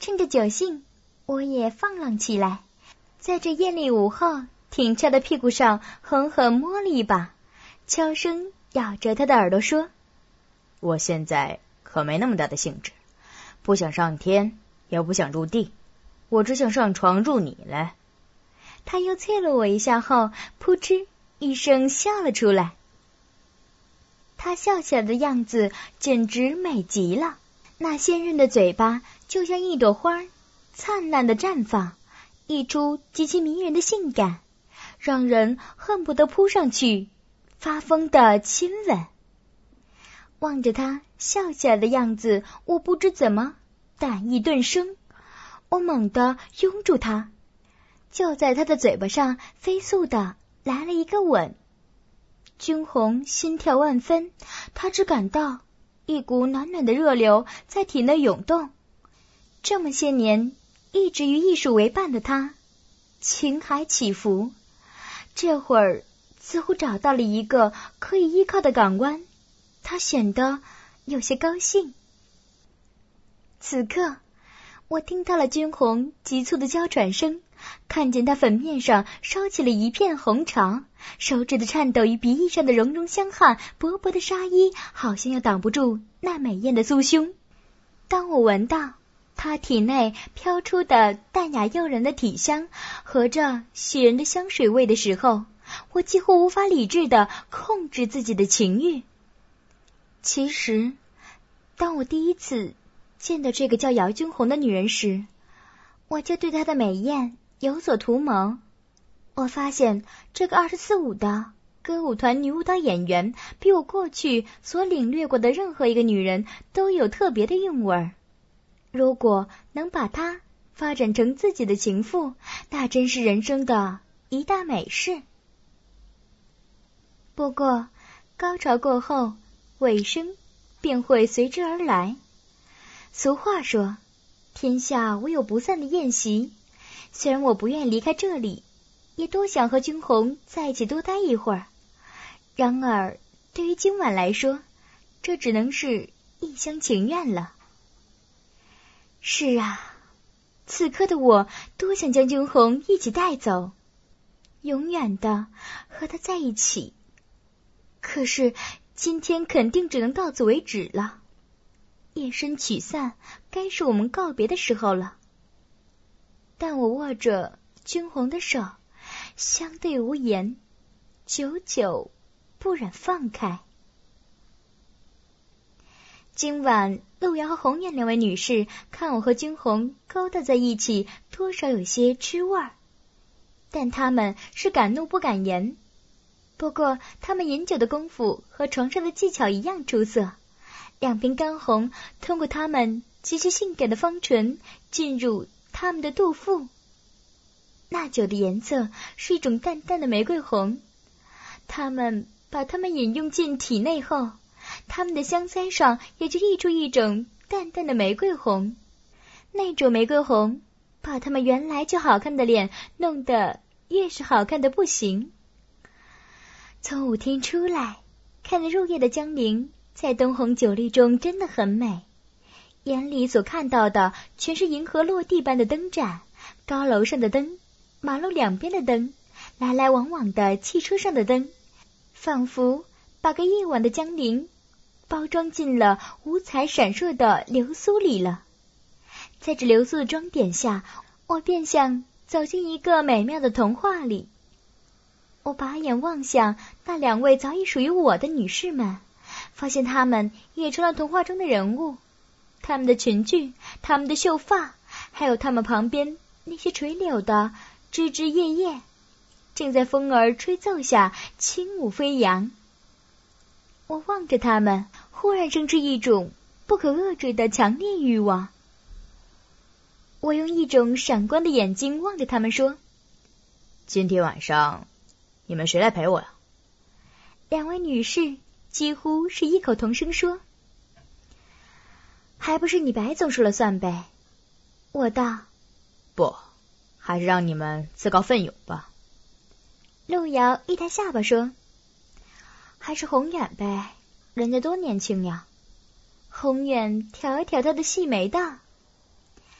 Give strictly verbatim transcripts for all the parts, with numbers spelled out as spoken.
趁着酒兴，我也放浪起来，在这艳丽午后挺翘的屁股上狠狠摸了一把，悄声咬着他的耳朵说： 我现在可没那么大的兴致，不想上天，也不想入地，我只想上床入你来。 他又啐了我一下后，扑哧一声笑了出来。他笑起来的样子简直美极了，那鲜润的嘴巴就像一朵花，灿烂的绽放，溢出极其迷人的性感，让人恨不得扑上去发疯的亲吻。望着他笑起来的样子，我不知怎么胆意顿生，我猛地拥住他，就在他的嘴巴上飞速地来了一个吻。君红心跳万分，他只感到一股暖暖的热流在体内涌动。这么些年一直与艺术为伴的他，情海起伏，这会儿似乎找到了一个可以依靠的港湾，他显得有些高兴。此刻我听到了君红急促的娇喘声，看见他粉面上烧起了一片红潮，手指的颤抖与鼻翼上的融融相汗，薄薄的纱衣好像要挡不住那美艳的酥胸。当我闻到他体内飘出的淡雅诱人的体香和着袭人的香水味的时候，我几乎无法理智地控制自己的情欲。其实当我第一次见到这个叫姚君红的女人时，我就对她的美艳有所图谋。我发现这个二十四五的歌舞团女舞蹈演员比我过去所领略过的任何一个女人都有特别的韵味儿。如果能把她发展成自己的情妇，那真是人生的一大美事。不过高潮过后，尾声便会随之而来。俗话说，天下唯有不散的宴席。虽然我不愿意离开这里，也多想和君红在一起多待一会儿，然而对于今晚来说，这只能是一厢情愿了。是啊，此刻的我多想将君红一起带走，永远的和他在一起。可是今天肯定只能到此为止了，夜深曲散，该是我们告别的时候了。但我握着君红的手，相对无言，久久不忍放开。今晚陆瑶和红艳两位女士看我和君红勾搭在一起，多少有些吃味儿，但她们是敢怒不敢言。不过她们饮酒的功夫和床上的技巧一样出色，两瓶干红通过她们极其性感的芳唇进入她们的肚腹。那酒的颜色是一种淡淡的玫瑰红，她们把它们饮用进体内后，她们的香腮上也就溢出一种淡淡的玫瑰红。那种玫瑰红把她们原来就好看的脸弄得越是好看的不行。从舞厅出来，看着入夜的江陵，在灯红酒绿中真的很美，眼里所看到的全是银河落地般的灯盏，高楼上的灯，马路两边的灯，来来往往的汽车上的灯，仿佛把个夜晚的江陵包装进了五彩闪烁的流苏里了。在这流苏的装点下，我便像走进一个美妙的童话里。我把眼望向那两位早已属于我的女士们，发现她们也成了童话中的人物，她们的裙裾，她们的秀发，还有她们旁边那些垂柳的枝枝叶叶，正在风儿吹奏下轻舞飞扬。我望着她们，忽然生出一种不可遏制的强烈欲望。我用一种闪光的眼睛望着她们说： 今天晚上你们谁来陪我呀？ 两位女士几乎是异口同声说：还不是你白总说了算呗。我道： 不，还是让你们自告奋勇吧。 路遥一抬下巴说：还是宏远呗，人家多年轻呀。宏远挑一挑他的细眉道：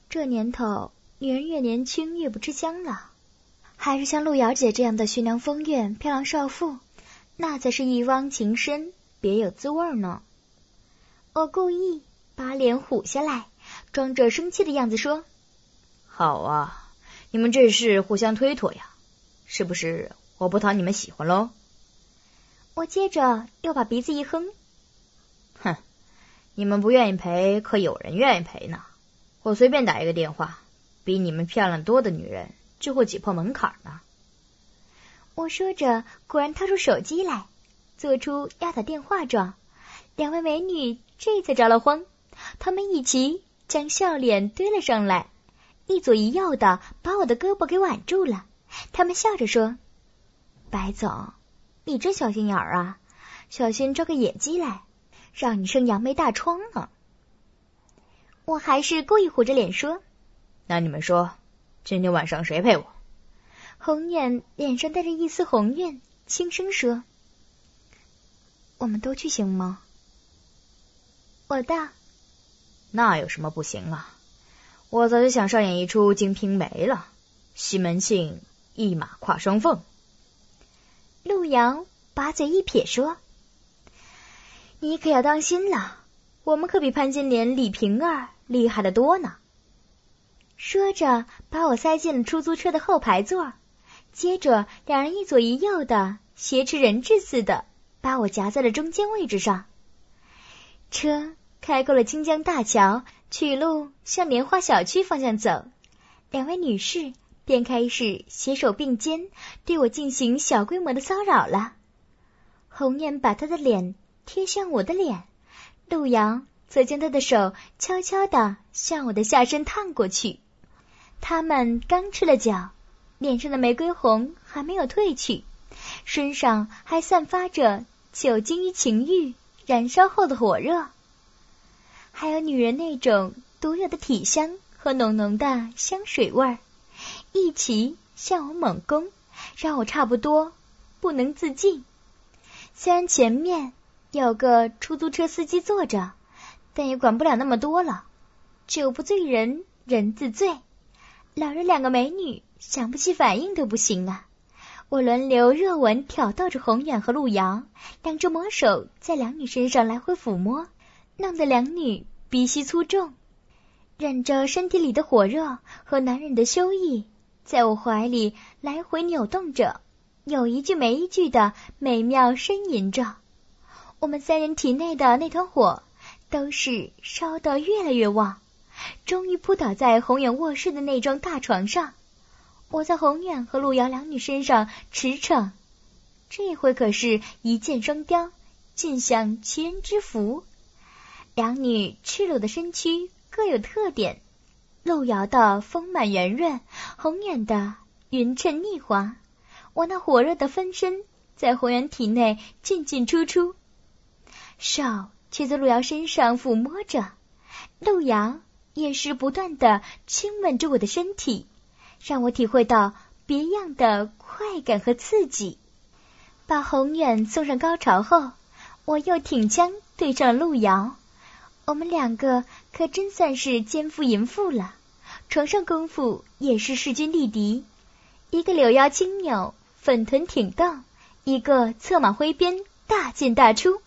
这年头，女人越年轻越不吃香了。还是像路遥姐这样的徐娘风韵漂亮少妇，那才是一汪情深，别有滋味呢。我故意把脸虎下来，装着生气的样子说： 好啊，你们这是互相推脱呀，是不是我不讨你们喜欢喽？ 我接着又把鼻子一哼： 哼，你们不愿意陪，可有人愿意陪呢。我随便打一个电话，比你们漂亮多的女人就会挤破门槛呢。 我说着，果然掏出手机来，做出要打电话状。两位美女这才着了慌，她们一齐将笑脸堆了上来，一左一右的把我的胳膊给挽住了。她们笑着说：白总，你真小心眼儿啊，小心招个野鸡来，让你生杨梅大疮呢。我还是故意虎着脸说： 那你们说，今天晚上谁陪我？ 红眼脸上带着一丝红晕，轻声说：我们都去行吗？我道： 那有什么不行啊？我早就想上演一出《金瓶梅》了，西门庆一马跨双凤。 路遥把嘴一撇说：你可要当心了，我们可比潘金莲、李瓶儿厉害得多呢。说着把我塞进了出租车的后排座，接着两人一左一右的挟持人质似的把我夹在了中间位置上。车开过了清江大桥，取路向莲花小区方向走，两位女士便开始携手并肩对我进行小规模的骚扰了。红颜把她的脸贴向我的脸，路遥则将他的手悄悄地向我的下身探过去。他们刚吃了酒，脸上的玫瑰红还没有褪去，身上还散发着酒精与情欲燃烧后的火热，还有女人那种独有的体香和浓浓的香水味儿，一起向我猛攻，让我差不多不能自禁。虽然前面有个出租车司机坐着，但也管不了那么多了，酒不醉人人自醉，老人两个美女想不起反应都不行啊。我轮流热吻挑逗着红远和路遥，两只魔手在两女身上来回抚摸，弄得两女鼻息粗重，忍着身体里的火热和男人的羞意，在我怀里来回扭动着，有一句没一句的美妙呻吟着。我们三人体内的那团火都是烧得越来越旺，终于扑倒在宏远卧室的那张大床上。我在宏远和路遥两女身上驰骋，这回可是一箭双雕，尽享其人之福。两女赤裸的身躯各有特点，路遥的丰满圆润，宏远的匀称腻滑。我那火热的分身在宏远体内进进出出，手却在路遥身上抚摸着，路遥也是不断的亲吻着我的身体，让我体会到别样的快感和刺激。把宏远送上高潮后，我又挺枪对上了路遥，我们两个可真算是奸夫淫妇了，床上功夫也是势均力敌，一个柳腰轻扭，粉臀挺动，一个策马挥鞭，大进大出。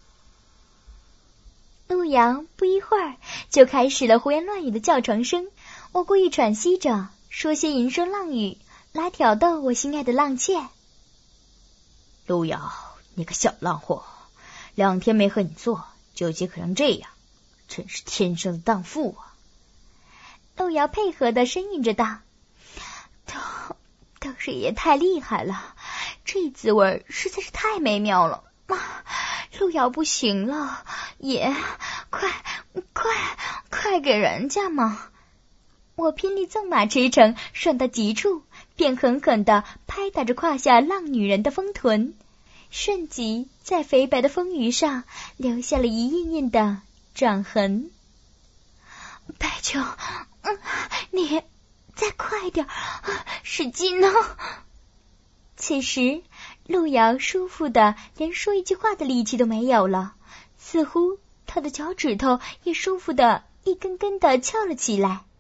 路遥不一会儿就开始了胡言乱语的叫床声，我故意喘息着说些淫声浪语来挑逗我心爱的浪妾。 路遥，你个小浪货，两天没和你做就饥渴成这样，真是天生的荡妇啊。 路遥配合的呻吟着道：都都是也太厉害了，这滋味实在是太美妙了啊！路遥不行了，也快快快给人家嘛！我拼力纵马驰骋，爽到极处，便狠狠地拍打着胯下浪女人的丰臀，瞬即在肥白的丰腴上留下了一印印的掌痕。白秋，嗯，你再快点，使劲呢！此时路遥舒服的连说一句话的力气都没有了，似乎他的脚趾头也舒服的一根根的翘了起来。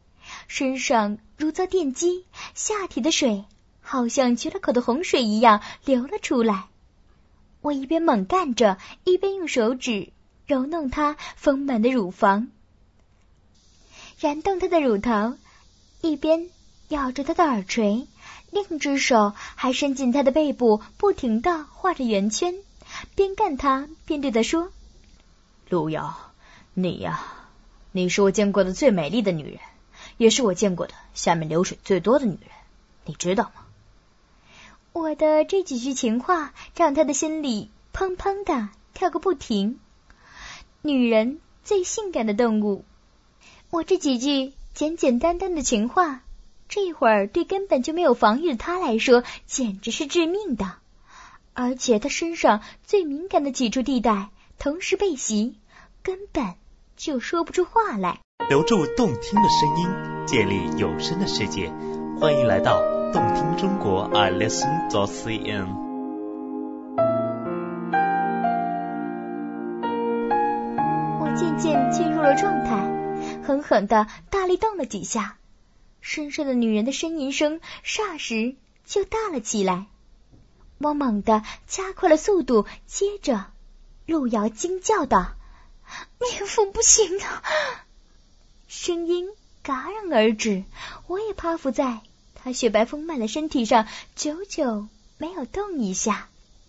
身上如遭电击，下体的水好像决了口的洪水一样流了出来。我一边猛干着，一边用手指揉弄她丰满的乳房，燃动她的乳头，一边咬着她的耳垂，另一只手还伸进她的背部，不停地画着圆圈，边干她边对她说： 路遥，你呀，你是我见过的最美丽的女人，也是我见过的下面流水最多的女人，你知道吗？ 我的这几句情话让他的心里砰砰的跳个不停。女人最性感的动物，我这几句简简单单的情话，这会儿对根本就没有防御的他来说简直是致命的。而且他身上最敏感的几处地带同时被袭，根本就说不出话来。 留住动听的声音，建立有声的世界，欢迎来到动听中国 I listen dot c n。 我渐渐进入了状态，狠狠地大力动了几下，身上的女人的呻吟声霎时就大了起来。我猛地加快了速度，接着路遥惊叫道：命妇不行啊！声音戛然而止，我也趴伏在他雪白丰满的身体上，久久没有动一下。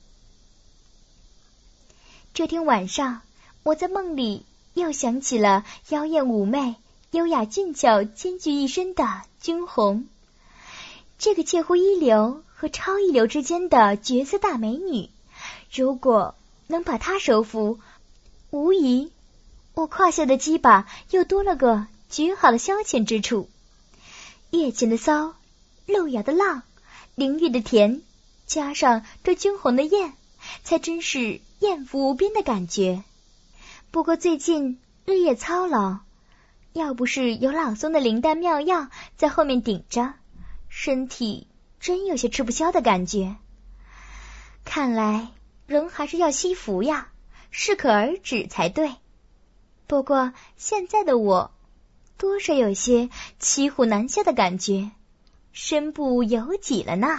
这天晚上，我在梦里又想起了妖艳妩媚、优雅俊俏兼具一身的君红，这个介乎一流和超一流之间的绝色大美女。如果能把她收服，无疑我胯下的鸡巴又多了个绝好的消遣之处。夜间的骚，路遥的浪，灵玉的甜，加上对君红的艳，才真是艳福无边的感觉。不过最近日夜操劳，要不是有老松的灵丹妙药在后面顶着，身体真有些吃不消的感觉。看来人还是要惜福呀，适可而止才对。不过现在的我多少有些骑虎难下的感觉，身不由己了呢。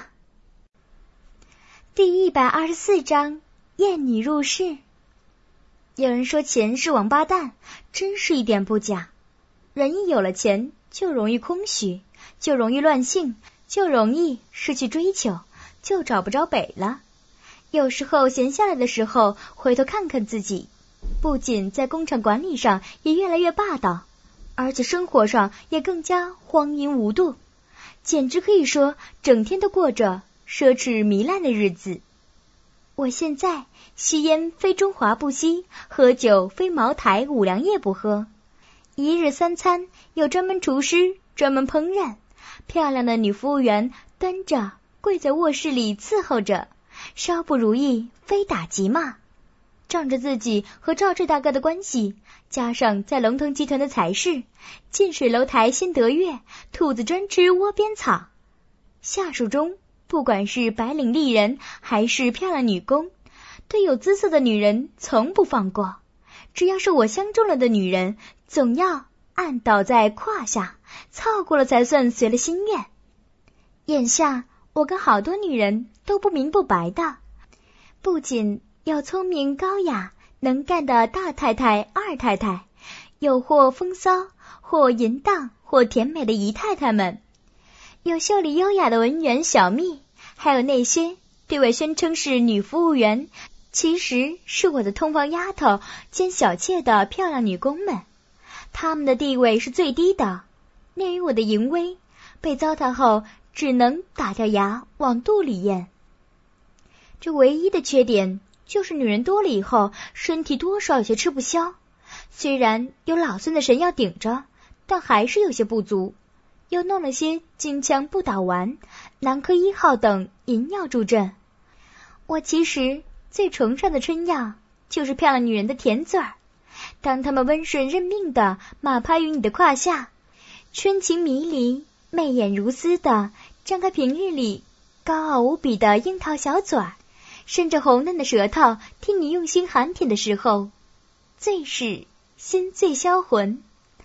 第一百二十四章，艳女入室。有人说钱是王八蛋，真是一点不假。人一有了钱，就容易空虚，就容易乱性，就容易失去追求，就找不着北了。有时候闲下来的时候，回头看看自己，不仅在工厂管理上也越来越霸道，而且生活上也更加荒淫无度，简直可以说整天都过着奢侈糜烂的日子。我现在吸烟非中华不吸，喝酒非茅台五粮液不喝，一日三餐有专门厨师专门烹饪，漂亮的女服务员端着跪在卧室里伺候着，稍不如意非打即骂。仗着自己和赵志大哥的关系，加上在龙腾集团的财势，近水楼台先得月，兔子专吃窝边草。下属中不管是白领丽人还是漂亮女工，对有姿色的女人从不放过，只要是我相中了的女人，总要按倒在胯下，操过了才算随了心愿。眼下我跟好多女人都不明不白的，不仅有聪明高雅能干的大太太二太太，有或风骚或淫荡或甜美的姨太太们，有秀丽优雅的文员小蜜，还有那些对外宣称是女服务员，其实是我的通房丫头兼小妾的漂亮女工们。她们的地位是最低的，内于我的淫威，被糟蹋后只能打掉牙往肚里咽。这唯一的缺点就是女人多了以后，身体多少有些吃不消，虽然有老孙的神药顶着，但还是有些不足，又弄了些金枪不倒丸、南柯一号等银药助阵。我其实最崇尚的春药就是漂亮女人的甜嘴儿，当她们温顺认命的马趴于你的胯下，春情迷离、媚眼如丝的张开平日里高傲无比的樱桃小嘴儿，伸着红嫩的舌头听你用心含舔的时候，最是心醉销魂。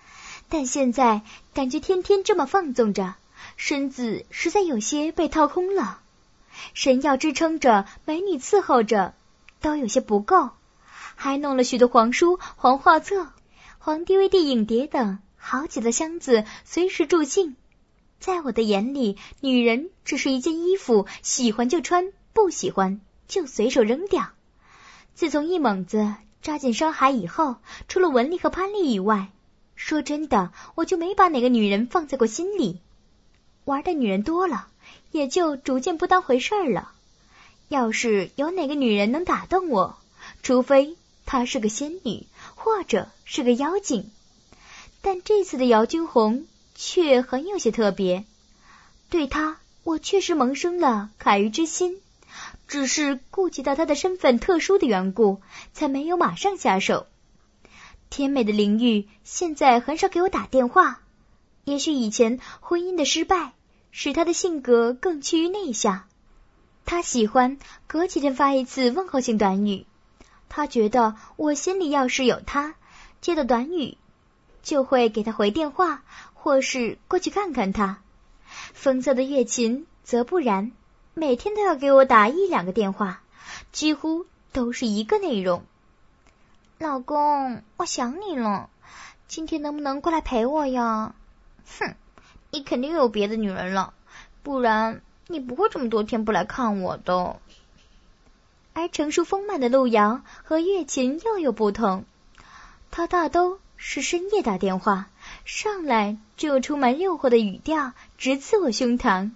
但现在感觉天天这么放纵着，身子实在有些被掏空了。神药支撑着，美女伺候着，都有些不够，还弄了许多皇书、皇画册、皇 D V D 影碟等好几个箱子，随时助兴。在我的眼里，女人只是一件衣服，喜欢就穿，不喜欢就随手扔掉。自从一猛子扎进伤海以后，除了文丽和潘丽以外，说真的，我就没把哪个女人放在过心里。玩的女人多了，也就逐渐不当回事了。要是有哪个女人能打动我，除非她是个仙女，或者是个妖精。但这次的姚君红却很有些特别，对她我确实萌生了凯鱼之心，只是顾及到她的身份特殊的缘故，才没有马上下手。甜美的林玉现在很少给我打电话，也许以前婚姻的失败使她的性格更趋于内向。她喜欢隔几天发一次问候性短语，她觉得我心里要是有她，接到短语就会给她回电话，或是过去看看她。风色的月琴则不然，每天都要给我打一两个电话，几乎都是一个内容。老公，我想你了，今天能不能过来陪我呀？哼，你肯定有别的女人了，不然你不会这么多天不来看我的。而成熟丰满的路遥和月琴又有不同，他大都是深夜打电话，上来就有充满诱惑的语调，直刺我胸膛。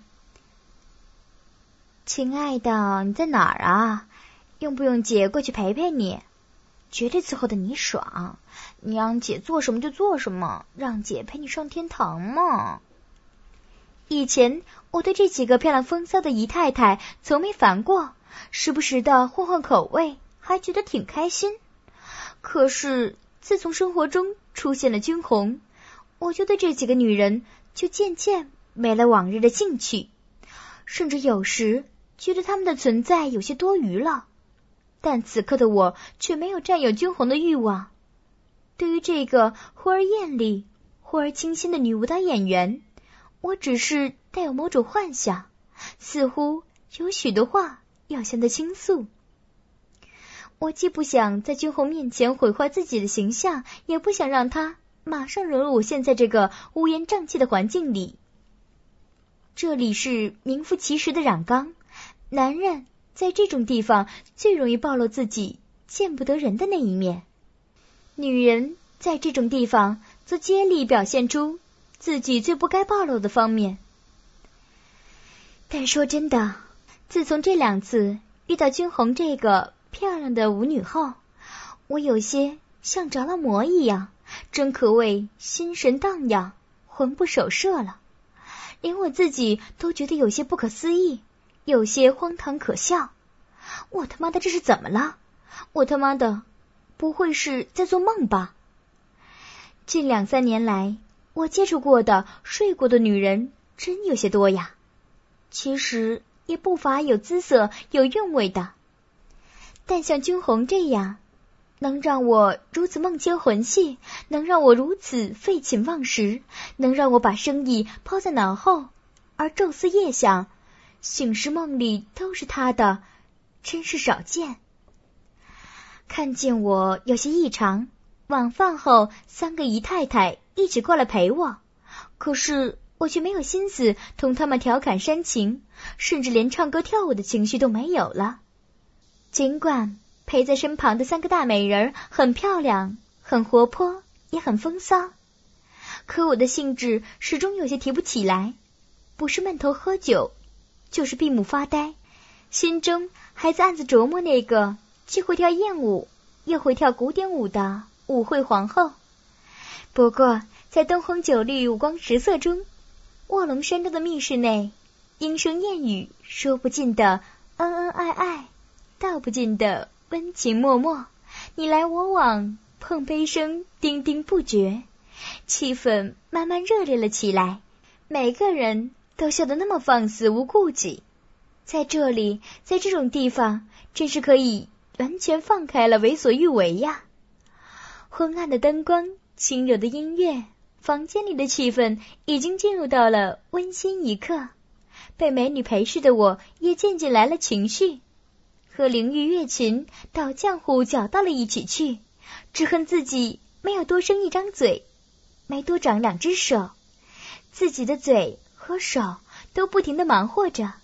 亲爱的，你在哪儿啊？用不用姐过去陪陪你？绝对伺候的你爽，你让姐做什么就做什么，让姐陪你上天堂嘛。以前我对这几个漂亮风骚的姨太太从没烦过，时不时的换换口味，还觉得挺开心。可是自从生活中出现了君红，我就对这几个女人就渐渐没了往日的兴趣，甚至有时觉得她们的存在有些多余了。但此刻的我却没有占有君红的欲望。对于这个忽而艳丽忽而清新的女舞蹈演员，我只是带有某种幻想，似乎有许多话要向她倾诉。我既不想在君红面前毁坏自己的形象，也不想让她马上融入我现在这个乌烟瘴气的环境里。这里是名副其实的染缸，男人在这种地方最容易暴露自己见不得人的那一面，女人在这种地方则接力表现出自己最不该暴露的方面。但说真的，自从这两次遇到君红这个漂亮的舞女后，我有些像着了魔一样，真可谓心神荡漾，魂不守舍了。连我自己都觉得有些不可思议，有些荒唐可笑。我他妈的这是怎么了？我他妈的不会是在做梦吧？近两三年来，我接触过的睡过的女人真有些多呀，其实也不乏有姿色有韵味的，但像君红这样能让我如此梦牵魂系，能让我如此废寝忘食，能让我把生意抛在脑后而昼思夜想，醒时梦里都是他的，真是少见。看见我有些异常，晚饭后三个姨太太一起过来陪我，可是我却没有心思同他们调侃煽情，甚至连唱歌跳舞的情绪都没有了。尽管陪在身旁的三个大美人很漂亮，很活泼，也很风骚，可我的兴致始终有些提不起来，不是闷头喝酒，就是闭目发呆，心中还在暗自琢磨那个既会跳艳舞又会跳古典舞的舞会皇后。不过在灯红酒绿五光十色中，卧龙山中的密室内，莺声燕语，说不尽的恩恩爱爱，道不尽的温情脉脉，你来我往，碰杯声叮叮不绝，气氛慢慢热烈了起来，每个人都笑得那么放肆无顾忌。在这里，在这种地方，真是可以完全放开了为所欲为呀。昏暗的灯光，轻柔的音乐， 房间里的气氛已经进入到了温馨一刻，被美女陪侍的我也渐渐来了情绪，和灵玉乐琴到浆糊搅到了一起去，只恨自己没有多生一张嘴，没多长两只手，自己的嘴和手都不停地忙活着，